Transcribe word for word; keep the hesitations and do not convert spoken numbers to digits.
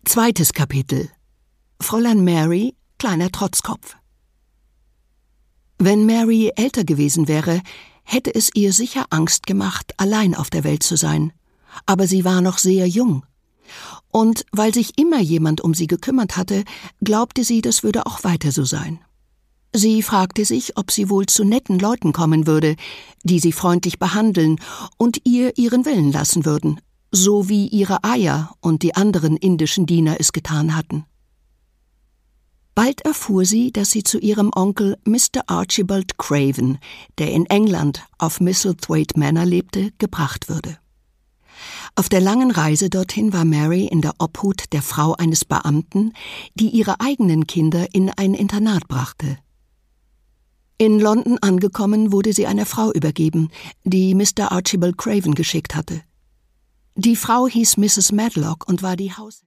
Zweites Kapitel. Fräulein Mary, kleiner Trotzkopf. Wenn Mary älter gewesen wäre, hätte es ihr sicher Angst gemacht, allein auf der Welt zu sein. Aber sie war noch sehr jung. Und weil sich immer jemand um sie gekümmert hatte, glaubte sie, das würde auch weiter so sein. Sie fragte sich, ob sie wohl zu netten Leuten kommen würde, die sie freundlich behandeln und ihr ihren Willen lassen würden, so wie ihre Aya und die anderen indischen Diener es getan hatten. Bald erfuhr sie, dass sie zu ihrem Onkel Mister Archibald Craven, der in England auf Misselthwaite Manor lebte, gebracht würde. Auf der langen Reise dorthin war Mary in der Obhut der Frau eines Beamten, die ihre eigenen Kinder in ein Internat brachte. In London angekommen, wurde sie einer Frau übergeben, die Mister Archibald Craven geschickt hatte. Die Frau hieß Misses Medlock und war die Haus